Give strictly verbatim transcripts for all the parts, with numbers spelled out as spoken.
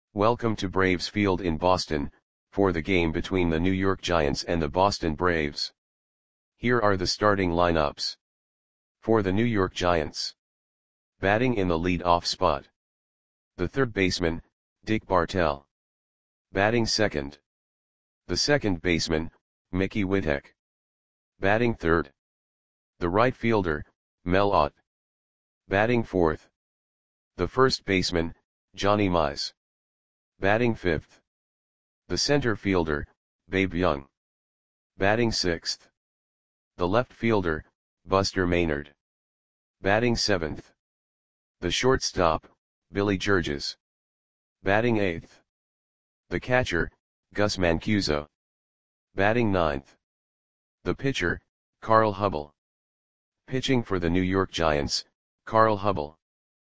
Welcome to Braves Field in Boston, for the game between the New York Giants and the Boston Braves. Here are the starting lineups. For the New York Giants. Batting in the lead-off spot. The third baseman, Dick Bartell. Batting second. The second baseman, Mickey Whittek. Batting third. The right fielder, Mel Ott. Batting fourth. The first baseman, Johnny Mize. Batting fifth. The center fielder, Babe Young. Batting sixth. The left fielder, Buster Maynard. Batting seventh. The shortstop, Billy Georges. Batting eighth. The catcher, Gus Mancuso. Batting ninth. The pitcher, Carl Hubbell. Pitching for the New York Giants, Carl Hubbell.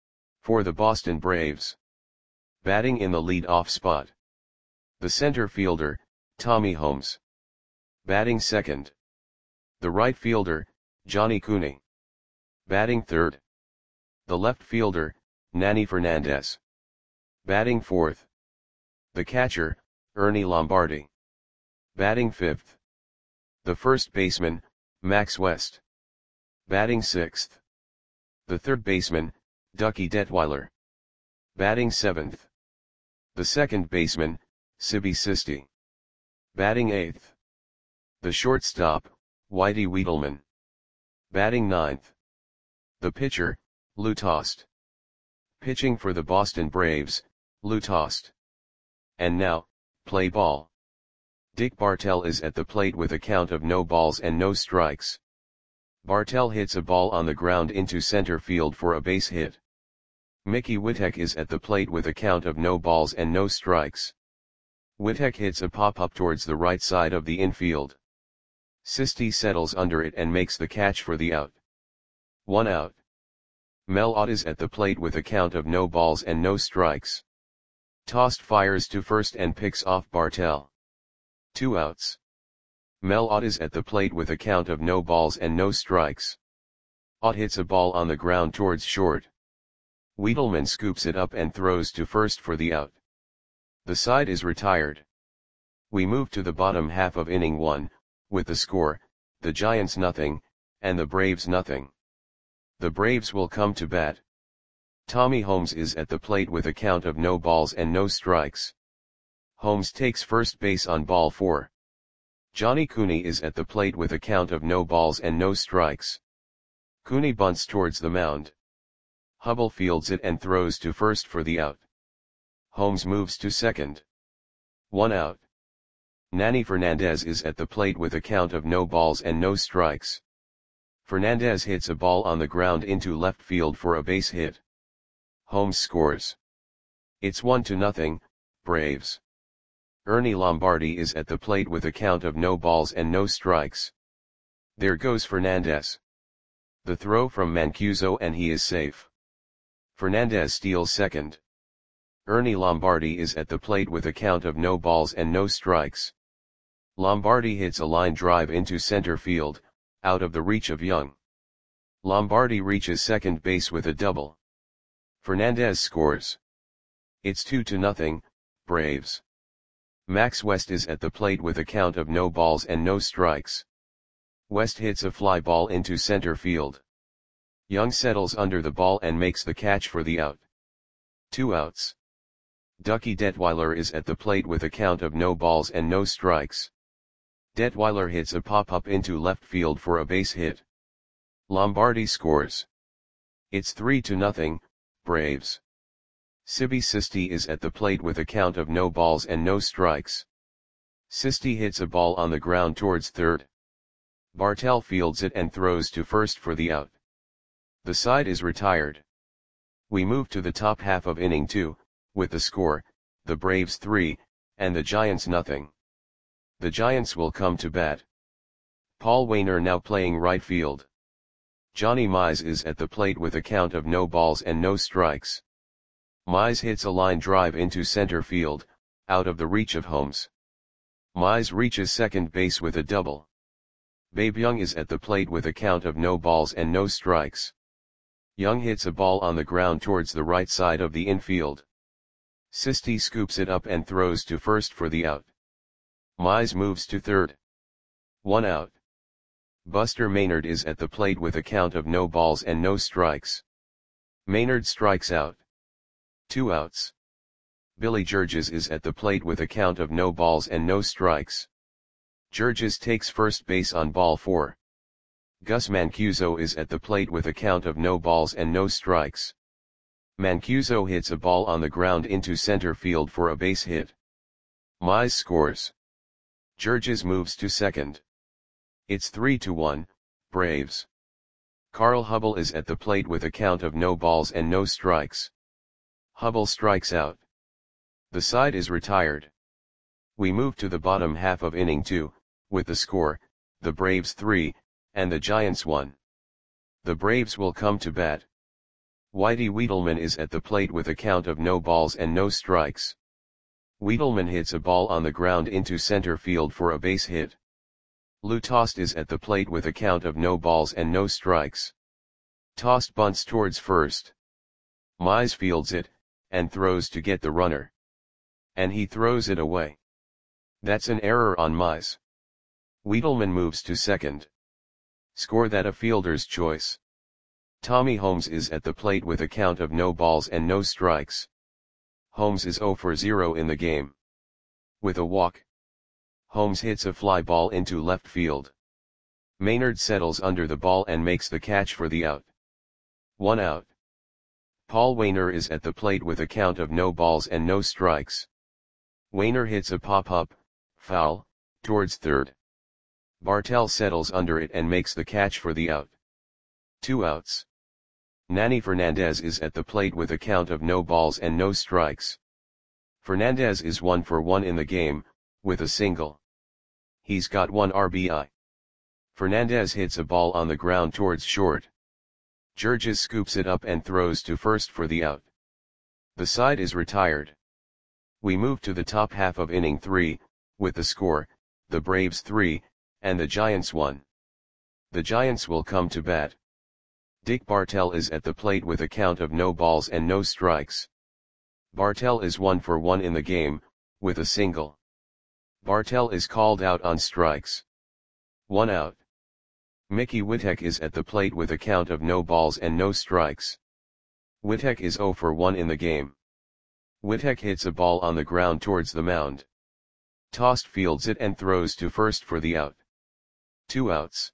For the Boston Braves. Batting in the lead-off spot. The center fielder, Tommy Holmes. Batting second. The right fielder, Johnny Cooney. Batting third. The left fielder, Nanny Fernandez. Batting fourth. The catcher, Ernie Lombardi. Batting fifth. The first baseman, Max West. Batting sixth. The third baseman, Ducky Detweiler. Batting seventh. The second baseman, Sibby Sisti. Batting eighth. The shortstop, Whitey Wiedelman. Batting ninth. The pitcher, Lou Tost. Pitching for the Boston Braves, Lou Tost. And now, play ball. Dick Bartell is at the plate with a count of no balls and no strikes. Bartell hits a ball on the ground into center field for a base hit. Mickey Whittek is at the plate with a count of no balls and no strikes. Whittek hits a pop-up towards the right side of the infield. Sisti settles under it and makes the catch for the out. One out. Mel Ott is at the plate with a count of no balls and no strikes. Tost fires to first and picks off Bartell. Two outs. Mel Ott is at the plate with a count of no balls and no strikes. Ott hits a ball on the ground towards short. Wiedelman scoops it up and throws to first for the out. The side is retired. We move to the bottom half of inning one, with the score, the Giants nothing, and the Braves nothing. The Braves will come to bat. Tommy Holmes is at the plate with a count of no balls and no strikes. Holmes takes first base on ball four. Johnny Cooney is at the plate with a count of no balls and no strikes. Cooney bunts towards the mound. Hubbell fields it and throws to first for the out. Holmes moves to second. One out. Nanny Fernandez is at the plate with a count of no balls and no strikes. Fernandez hits a ball on the ground into left field for a base hit. Holmes scores. It's one to nothing, Braves. Ernie Lombardi is at the plate with a count of no balls and no strikes. There goes Fernandez. The throw from Mancuso and he is safe. Fernandez steals second. Ernie Lombardi is at the plate with a count of no balls and no strikes. Lombardi hits a line drive into center field, out of the reach of Young. Lombardi reaches second base with a double. Fernandez scores. It's two to nothing, Braves. Max West is at the plate with a count of no balls and no strikes. West hits a fly ball into center field. Young settles under the ball and makes the catch for the out. Two outs. Ducky Detweiler is at the plate with a count of no balls and no strikes. Detweiler hits a pop-up into left field for a base hit. Lombardi scores. It's three to nothing, Braves. Sibby Sisti is at the plate with a count of no balls and no strikes. Sisti hits a ball on the ground towards third. Bartell fields it and throws to first for the out. The side is retired. We move to the top half of inning two, with the score, the Braves three, and the Giants nothing. The Giants will come to bat. Paul Waner now playing right field. Johnny Mize is at the plate with a count of no balls and no strikes. Mize hits a line drive into center field, out of the reach of Holmes. Mize reaches second base with a double. Babe Young is at the plate with a count of no balls and no strikes. Young hits a ball on the ground towards the right side of the infield. Sisti scoops it up and throws to first for the out. Mize moves to third. One out. Buster Maynard is at the plate with a count of no balls and no strikes. Maynard strikes out. Two outs. Billy Georges is at the plate with a count of no balls and no strikes. Georges takes first base on ball four. Gus Mancuso is at the plate with a count of no balls and no strikes. Mancuso hits a ball on the ground into center field for a base hit. Mize scores. Georges moves to second. It's three to one, Braves. Carl Hubble is at the plate with a count of no balls and no strikes. Hubble strikes out. The side is retired. We move to the bottom half of inning two, with the score, the Braves three, and the Giants one. The Braves will come to bat. Whitey Wiedelman is at the plate with a count of no balls and no strikes. Wiedelman hits a ball on the ground into center field for a base hit. Lou Tost is at the plate with a count of no balls and no strikes. Tost bunts towards first. Mize fields it, and throws to get the runner. And he throws it away. That's an error on Mize. Wiedelman moves to second. Score that a fielder's choice. Tommy Holmes is at the plate with a count of no balls and no strikes. Holmes is zero for zero in the game. With a walk, Holmes hits a fly ball into left field. Maynard settles under the ball and makes the catch for the out. One out. Paul Waner is at the plate with a count of no balls and no strikes. Waner hits a pop-up, foul, towards third. Bartell settles under it and makes the catch for the out. Two outs. Nanny Fernandez is at the plate with a count of no balls and no strikes. Fernandez is one for one in the game, with a single. He's got one R B I. Fernandez hits a ball on the ground towards short. Georges scoops it up and throws to first for the out. The side is retired. We move to the top half of inning three, with the score, the Braves three, and the Giants one. The Giants will come to bat. Dick Bartell is at the plate with a count of no balls and no strikes. Bartell is one for one in the game, with a single. Bartell is called out on strikes. One out. Mickey Witek is at the plate with a count of no balls and no strikes. Witek is zero for one in the game. Witek hits a ball on the ground towards the mound. Tost fields it and throws to first for the out. Two outs.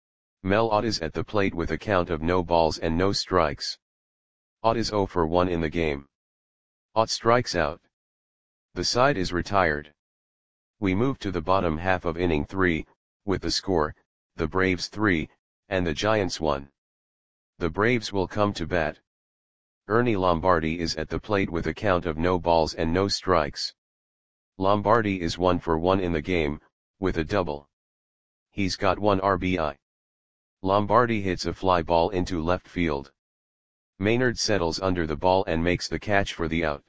Mel Ott is at the plate with a count of no balls and no strikes. Ott is zero for one in the game. Ott strikes out. The side is retired. We move to the bottom half of inning three, with the score, the Braves three, and the Giants one. The Braves will come to bat. Ernie Lombardi is at the plate with a count of no balls and no strikes. Lombardi is one for one in the game, with a double. He's got one R B I. Lombardi hits a fly ball into left field. Maynard settles under the ball and makes the catch for the out.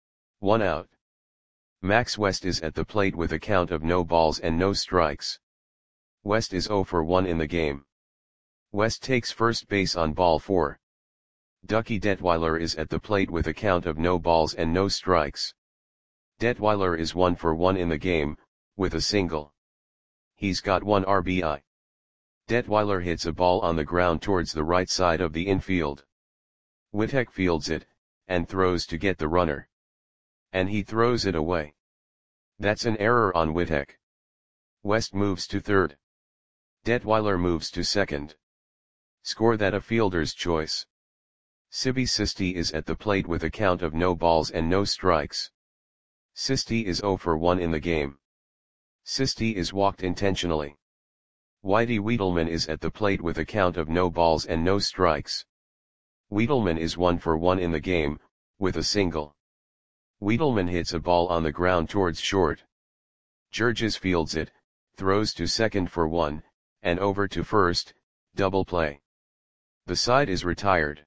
One out. Max West is at the plate with a count of no balls and no strikes. West is zero for one in the game. West takes first base on ball four. Ducky Detweiler is at the plate with a count of no balls and no strikes. Detweiler is one for one in the game, with a single. He's got one R B I. Detweiler hits a ball on the ground towards the right side of the infield. Witek fields it, and throws to get the runner. And he throws it away. That's an error on Witek. West moves to third. Detweiler moves to second. Score that a fielder's choice. Sibi Sisti is at the plate with a count of no balls and no strikes. Sisti is zero for one in the game. Sisti is walked intentionally. Whitey Wiedelman is at the plate with a count of no balls and no strikes. Wiedelman is one for one in the game, with a single. Wiedelman hits a ball on the ground towards short. Georges fields it, throws to second for one, and over to first, double play. The side is retired.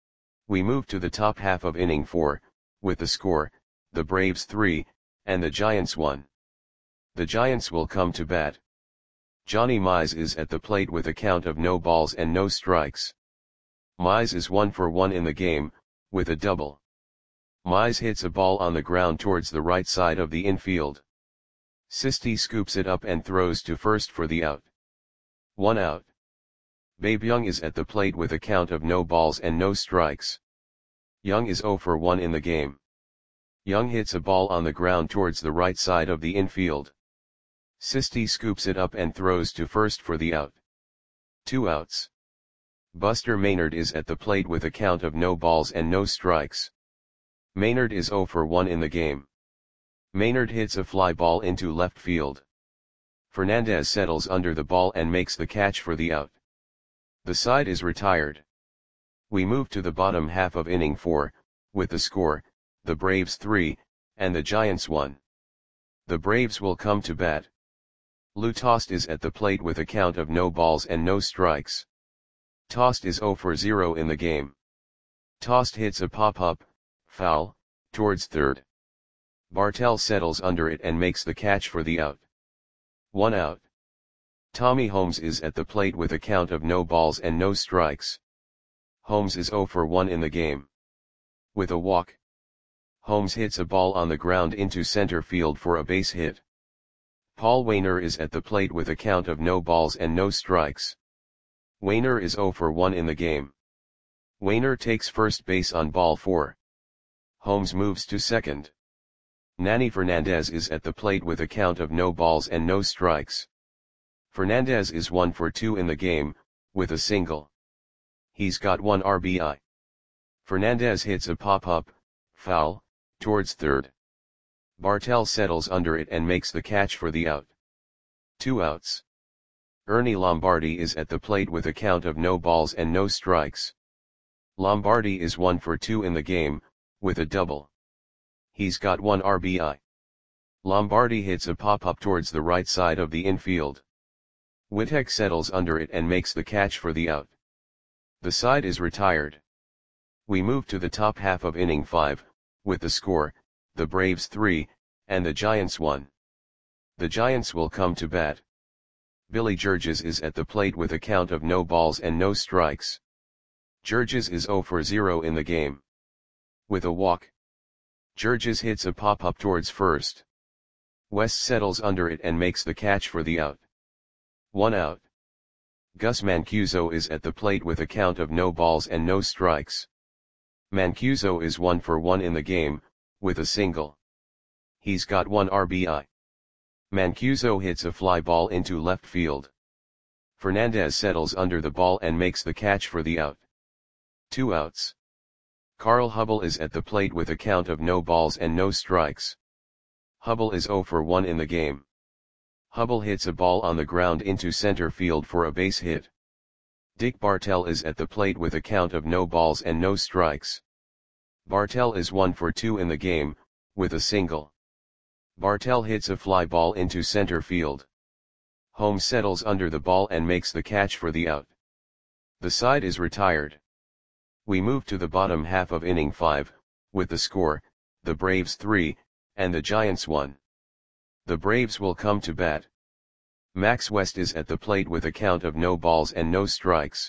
We move to the top half of inning four, with the score, the Braves three, and the Giants one. The Giants will come to bat. Johnny Mize is at the plate with a count of no balls and no strikes. Mize is one for one in the game, with a double. Mize hits a ball on the ground towards the right side of the infield. Sisti scoops it up and throws to first for the out. One out. Babe Young is at the plate with a count of no balls and no strikes. Young is zero for one in the game. Young hits a ball on the ground towards the right side of the infield. Sisti scoops it up and throws to first for the out. Two outs. Buster Maynard is at the plate with a count of no balls and no strikes. Maynard is zero for one in the game. Maynard hits a fly ball into left field. Fernandez settles under the ball and makes the catch for the out. The side is retired. We move to the bottom half of inning four, with the score, the Braves three, and the Giants one. The Braves will come to bat. Lou Tost is at the plate with a count of no balls and no strikes. Tost is zero for zero in the game. Tost hits a pop-up, foul, towards third. Bartell settles under it and makes the catch for the out. One out. Tommy Holmes is at the plate with a count of no balls and no strikes. Holmes is zero for one in the game. With a walk, Holmes hits a ball on the ground into center field for a base hit. Paul Waner is at the plate with a count of no balls and no strikes. Waner is zero for one in the game. Waner takes first base on ball four. Holmes moves to second. Nanny Fernandez is at the plate with a count of no balls and no strikes. Fernandez is one for two in the game, with a single. He's got one R B I. Fernandez hits a pop-up, foul, towards third. Bartell settles under it and makes the catch for the out. Two outs. Ernie Lombardi is at the plate with a count of no balls and no strikes. Lombardi is one for two in the game, with a double. He's got one R B I. Lombardi hits a pop-up towards the right side of the infield. Wittek settles under it and makes the catch for the out. The side is retired. We move to the top half of inning five, with the score, the Braves three, and the Giants one. The Giants will come to bat. Billy Georges is at the plate with a count of no balls and no strikes. Georges is zero for zero in the game. With a walk, Georges hits a pop-up towards first. West settles under it and makes the catch for the out. One out. Gus Mancuso is at the plate with a count of no balls and no strikes. Mancuso is one for one in the game, with a single. He's got one R B I. Mancuso hits a fly ball into left field. Fernandez settles under the ball and makes the catch for the out. Two outs. Carl Hubble is at the plate with a count of no balls and no strikes. Hubble is zero for one in the game. Hubble hits a ball on the ground into center field for a base hit. Dick Bartell is at the plate with a count of no balls and no strikes. Bartell is one for two in the game, with a single. Bartell hits a fly ball into center field. Holmes settles under the ball and makes the catch for the out. The side is retired. We move to the bottom half of inning five, with the score, the Braves three, and the Giants one. The Braves will come to bat. Max West is at the plate with a count of no balls and no strikes.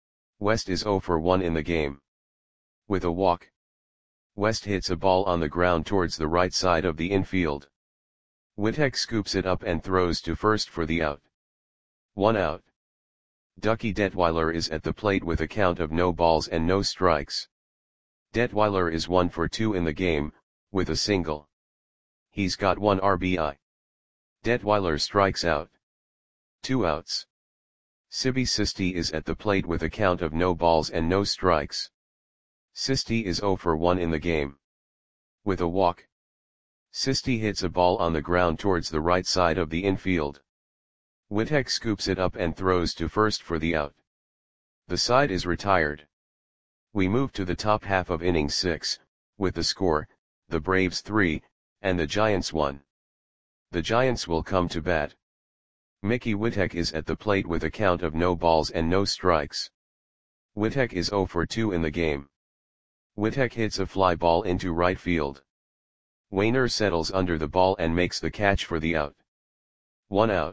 West is zero for one in the game. With a walk, West hits a ball on the ground towards the right side of the infield. Wittek scoops it up and throws to first for the out. One out. Ducky Detweiler is at the plate with a count of no balls and no strikes. Detweiler is one for two in the game, with a single. He's got one R B I. Detweiler strikes out. Two outs. Sibi Sisti is at the plate with a count of no balls and no strikes. Sisti is zero for one in the game. With a walk, Sisti hits a ball on the ground towards the right side of the infield. Wittek scoops it up and throws to first for the out. The side is retired. We move to the top half of inning six, with the score, the Braves three, and the Giants one. The Giants will come to bat. Mickey Wittek is at the plate with a count of no balls and no strikes. Wittek is zero for two in the game. Wittek hits a fly ball into right field. Waner settles under the ball and makes the catch for the out. One out.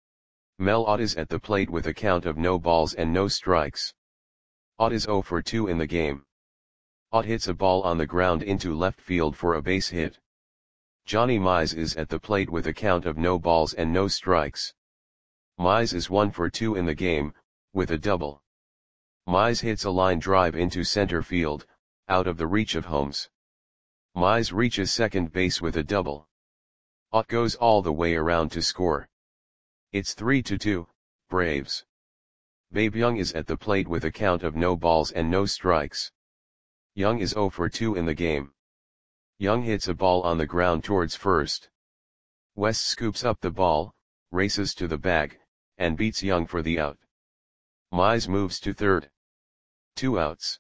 Mel Ott is at the plate with a count of no balls and no strikes. Ott is zero for two in the game. Ott hits a ball on the ground into left field for a base hit. Johnny Mize is at the plate with a count of no balls and no strikes. Mize is one for two in the game, with a double. Mize hits a line drive into center field, out of the reach of Holmes. Mize reaches second base with a double. Ott goes all the way around to score. It's three to two, Braves. Babe Young is at the plate with a count of no balls and no strikes. Young is zero for two in the game. Young hits a ball on the ground towards first. West scoops up the ball, races to the bag, and beats Young for the out. Mize moves to third. Two outs.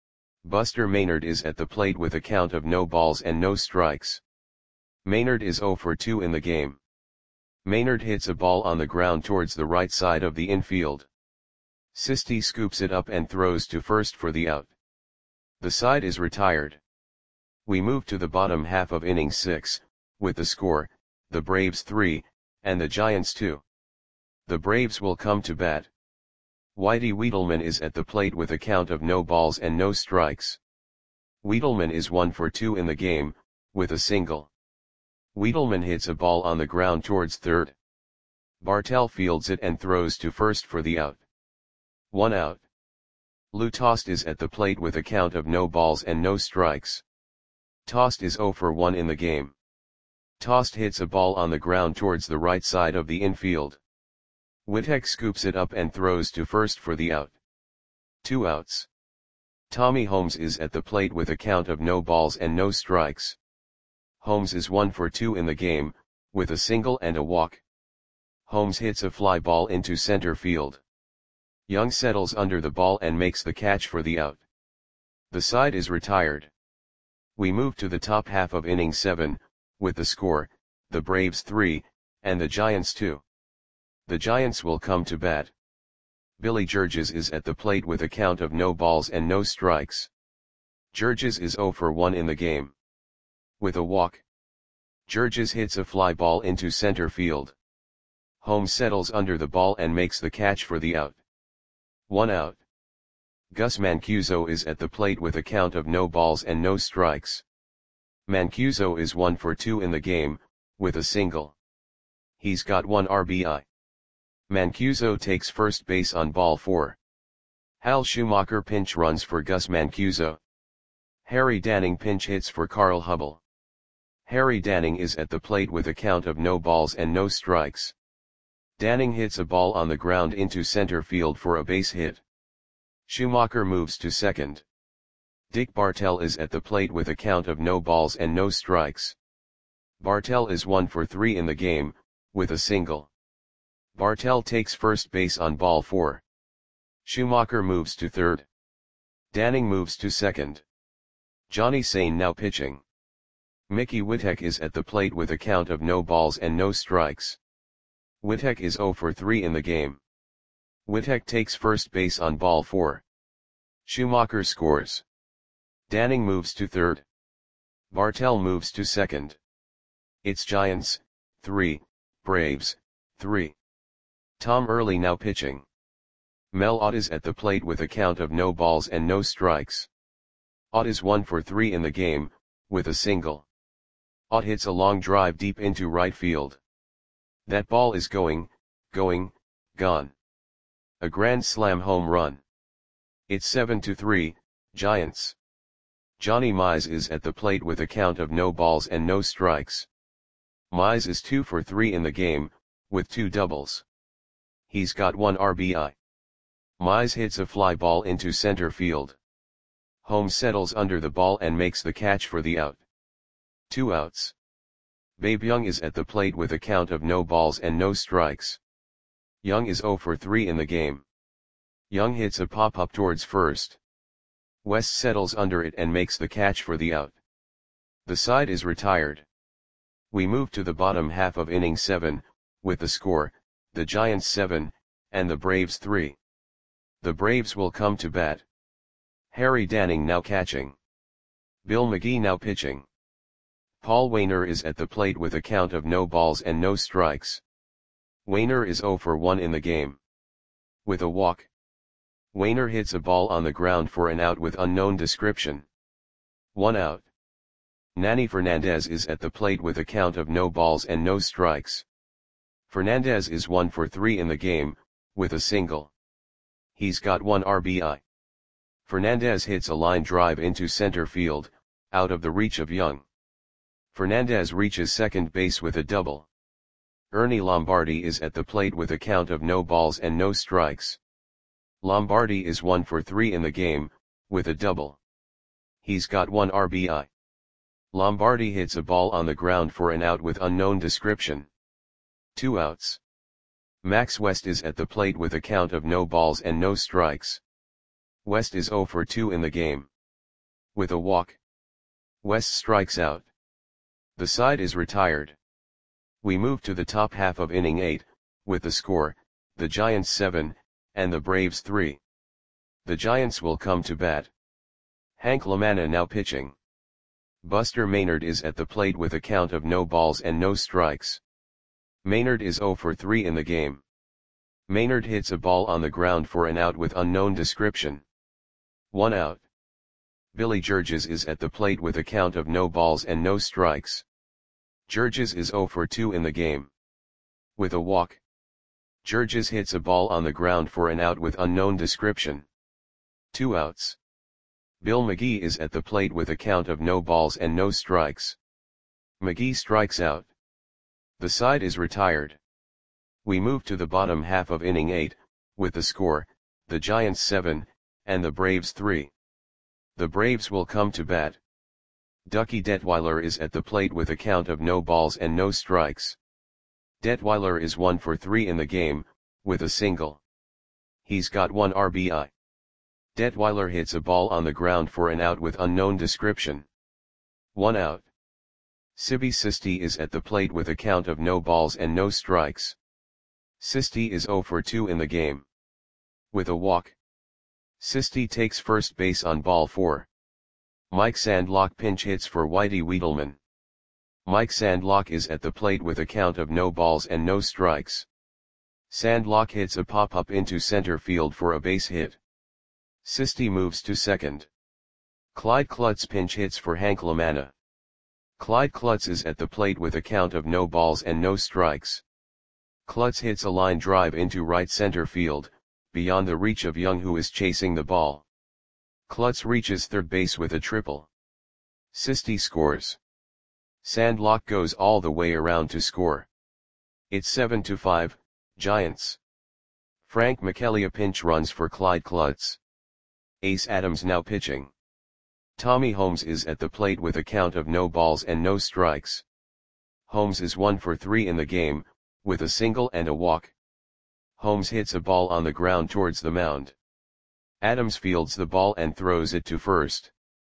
Buster Maynard is at the plate with a count of no balls and no strikes. Maynard is zero for two in the game. Maynard hits a ball on the ground towards the right side of the infield. Sisti scoops it up and throws to first for the out. The side is retired. We move to the bottom half of inning six, with the score, the Braves three, and the Giants two. The Braves will come to bat. Whitey Wiedelman is at the plate with a count of no balls and no strikes. Wiedelman is one for two in the game, with a single. Wiedelman hits a ball on the ground towards third. Bartell fields it and throws to first for the out. One out. Lou Tost is at the plate with a count of no balls and no strikes. Tost is zero for one in the game. Tost hits a ball on the ground towards the right side of the infield. Witek scoops it up and throws to first for the out. Two outs. Tommy Holmes is at the plate with a count of no balls and no strikes. Holmes is one for two in the game, with a single and a walk. Holmes hits a fly ball into center field. Young settles under the ball and makes the catch for the out. The side is retired. We move to the top half of inning seven, with the score, the Braves three, and the Giants two. The Giants will come to bat. Billy Georges is at the plate with a count of no balls and no strikes. Georges is zero for one in the game. With a walk. Georges hits a fly ball into center field. Holmes settles under the ball and makes the catch for the out. One out. Gus Mancuso is at the plate with a count of no balls and no strikes. Mancuso is one for two in the game, with a single. He's got one R B I. Mancuso takes first base on ball four. Hal Schumacher pinch runs for Gus Mancuso. Harry Danning pinch hits for Carl Hubbell. Harry Danning is at the plate with a count of no balls and no strikes. Danning hits a ball on the ground into center field for a base hit. Schumacher moves to second. Dick Bartell is at the plate with a count of no balls and no strikes. Bartell is one for three in the game, with a single. Bartell takes first base on ball four. Schumacher moves to third. Danning moves to second. Johnny Sain now pitching. Mickey Witek is at the plate with a count of no balls and no strikes. Witek is zero for three in the game. Witek takes first base on ball four. Schumacher scores. Danning moves to third. Bartell moves to second. It's Giants, three, Braves, three. Tom Early now pitching. Mel Ott is at the plate with a count of no balls and no strikes. Ott is one for three in the game, with a single. Ott hits a long drive deep into right field. That ball is going, going, gone. A grand slam home run. It's seven to three, Giants. Johnny Mize is at the plate with a count of no balls and no strikes. Mize is two for three in the game, with two doubles. He's got one R B I. Mize hits a fly ball into center field. Holmes settles under the ball and makes the catch for the out. Two outs. Babe Young is at the plate with a count of no balls and no strikes. Young is zero for three in the game. Young hits a pop-up towards first. West settles under it and makes the catch for the out. The side is retired. We move to the bottom half of inning seven, with the score, the Giants seven, and the Braves three. The Braves will come to bat. Harry Danning now catching. Bill McGee now pitching. Paul Waner is at the plate with a count of no balls and no strikes. Waner is zero for one in the game. With a walk. Waner hits a ball on the ground for an out with unknown description. One out. Nanny Fernandez is at the plate with a count of no balls and no strikes. Fernandez is one for three in the game, with a single. He's got one R B I. Fernandez hits a line drive into center field, out of the reach of Young. Fernandez reaches second base with a double. Ernie Lombardi is at the plate with a count of no balls and no strikes. Lombardi is one for three in the game, with a double. He's got one R B I. Lombardi hits a ball on the ground for an out with unknown description. Two outs. Max West is at the plate with a count of no balls and no strikes. West is zero for two in the game. With a walk. West strikes out. The side is retired. We move to the top half of inning eight, with the score, the Giants seven, and the Braves three. The Giants will come to bat. Hank LaManna now pitching. Buster Maynard is at the plate with a count of no balls and no strikes. Maynard is zero for three in the game. Maynard hits a ball on the ground for an out with unknown description. One out. Billy Georges is at the plate with a count of no balls and no strikes. Georges is zero for two in the game. With a walk. Georges hits a ball on the ground for an out with unknown description. Two outs. Bill McGee is at the plate with a count of no balls and no strikes. McGee strikes out. The side is retired. We move to the bottom half of inning eight, with the score, the Giants seven, and the Braves three. The Braves will come to bat. Ducky Detweiler is at the plate with a count of no balls and no strikes. Detweiler is one for three in the game, with a single. He's got one R B I. Detweiler hits a ball on the ground for an out with unknown description. One out. Sibby Sisti is at the plate with a count of no balls and no strikes. Sisti is zero for two in the game. With a walk. Sisti takes first base on ball four. Mike Sandlock pinch hits for Whitey Wiedelman. Mike Sandlock is at the plate with a count of no balls and no strikes. Sandlock hits a pop-up into center field for a base hit. Sisti moves to second. Clyde Klutz pinch hits for Hank LaManna. Clyde Klutz is at the plate with a count of no balls and no strikes. Klutz hits a line drive into right center field, beyond the reach of Young who is chasing the ball. Klutz reaches third base with a triple. Sisti scores. Sandlock goes all the way around to score. It's seven to five, Giants. Frank McKelly pinch runs for Clyde Klutz. Ace Adams now pitching. Tommy Holmes is at the plate with a count of no balls and no strikes. Holmes is one for three in the game, with a single and a walk. Holmes hits a ball on the ground towards the mound. Adams fields the ball and throws it to first.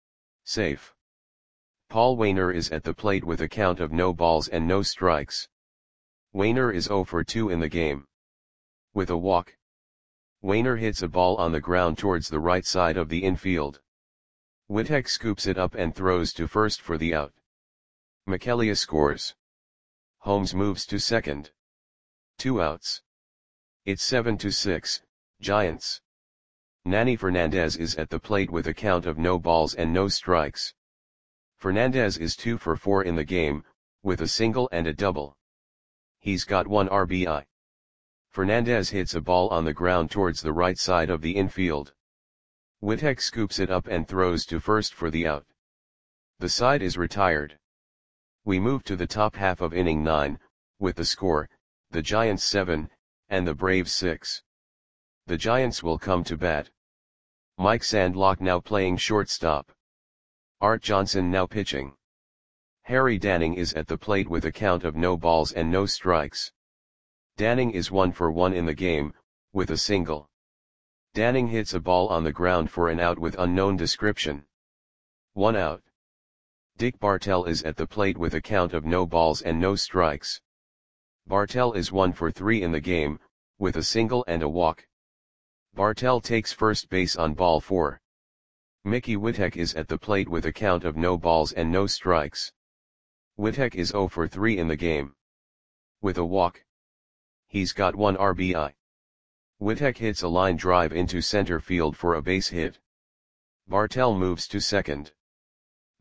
Safe. Paul Wainer is at the plate with a count of no balls and no strikes. Wainer is zero for two in the game. With a walk. Wainer hits a ball on the ground towards the right side of the infield. Wittek scoops it up and throws to first for the out. McKelly scores. Holmes moves to second. Two outs. It's seven to six, Giants. Nanny Fernandez is at the plate with a count of no balls and no strikes. Fernandez is two for four in the game, with a single and a double. He's got one R B I. Fernandez hits a ball on the ground towards the right side of the infield. Wittek scoops it up and throws to first for the out. The side is retired. We move to the top half of inning nine, with the score, the Giants seven, and the Braves six. The Giants will come to bat. Mike Sandlock now playing shortstop. Art Johnson now pitching. Harry Danning is at the plate with a count of no balls and no strikes. Danning is one for one in the game, with a single. Danning hits a ball on the ground for an out with unknown description. One out. Dick Bartell is at the plate with a count of no balls and no strikes. Bartell is one for three in the game, with a single and a walk. Bartell takes first base on ball four. Mickey Wittek is at the plate with a count of no balls and no strikes. Wittek is zero for three in the game. With a walk. He's got one R B I. Wittek hits a line drive into center field for a base hit. Bartell moves to second.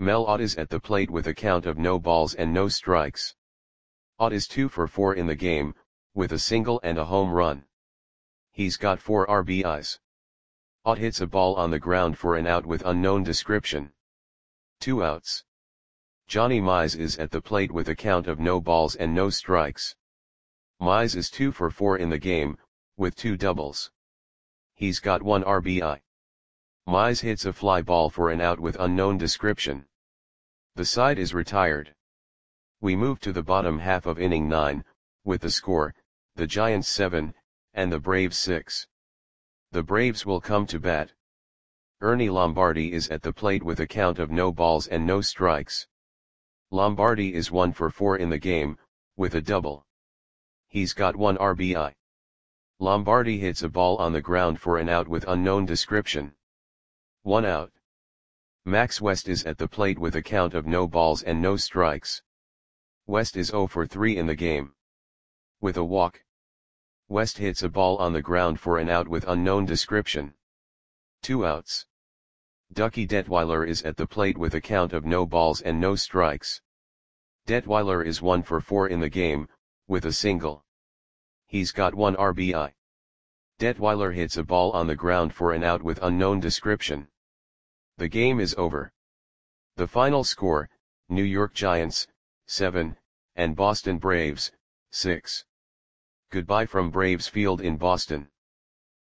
Mel Ott is at the plate with a count of no balls and no strikes. Ott is two for four in the game, with a single and a home run. He's got four R B Is. Ott hits a ball on the ground for an out with unknown description. Two outs. Johnny Mize is at the plate with a count of no balls and no strikes. Mize is two for four in the game, with two doubles. He's got one R B I. Mize hits a fly ball for an out with unknown description. The side is retired. We move to the bottom half of inning nine, with the score, the Giants seven, and the Braves six. The Braves will come to bat. Ernie Lombardi is at the plate with a count of no balls and no strikes. Lombardi is one for four in the game, with a double. He's got one R B I. Lombardi hits a ball on the ground for an out with unknown description. One out. Max West is at the plate with a count of no balls and no strikes. West is zero for three in the game. With a walk. West hits a ball on the ground for an out with unknown description. Two outs. Ducky Detweiler is at the plate with a count of no balls and no strikes. Detweiler is one for four in the game, with a single. He's got one R B I. Detweiler hits a ball on the ground for an out with unknown description. The game is over. The final score, New York Giants, seven, and Boston Braves, six. Goodbye from Braves Field in Boston.